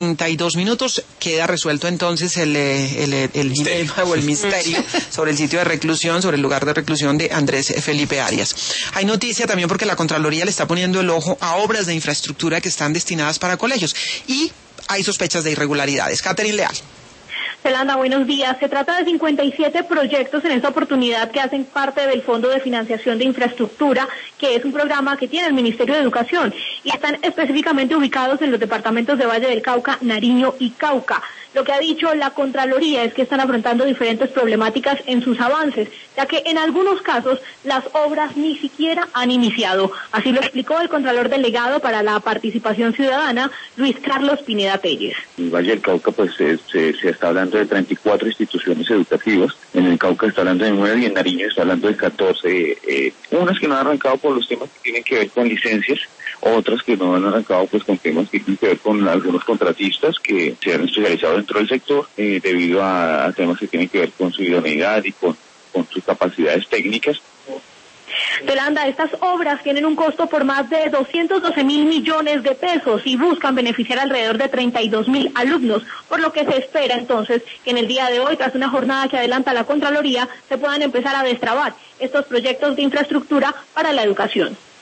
32 queda resuelto entonces el dilema o el misterio sobre el sitio de reclusión, sobre el lugar de reclusión de Andrés Felipe Arias. Hay noticia también porque la Contraloría le está poniendo el ojo a obras de infraestructura que están destinadas para colegios y hay sospechas de irregularidades. Catherine Leal. Yolanda, buenos días. Se trata de 57 proyectos en esta oportunidad que hacen parte del Fondo de Financiación de Infraestructura, que es un programa que tiene el Ministerio de Educación, y están específicamente ubicados en los departamentos de Valle del Cauca, Nariño y Cauca. Lo que ha dicho la Contraloría es que están afrontando diferentes problemáticas en sus avances, ya que en algunos casos las obras ni siquiera han iniciado. Así lo explicó el Contralor Delegado para la Participación Ciudadana, Luis Carlos Pineda Telles. En el Valle del Cauca se está hablando de 34 instituciones educativas, en el Cauca está hablando de 9 y en Nariño está hablando de 14. Unas que no han arrancado por los temas que tienen que ver con licencias, otras que no han arrancado pues con temas que tienen que ver con algunos contratistas que se han especializado dentro del sector debido a temas que tienen que ver con su idoneidad y con sus capacidades técnicas. Yolanda, estas obras tienen un costo por más de 212.000 millones de pesos y buscan beneficiar alrededor de 32.000 alumnos, por lo que se espera entonces que en el día de hoy, tras una jornada que adelanta la Contraloría, se puedan empezar a destrabar estos proyectos de infraestructura para la educación.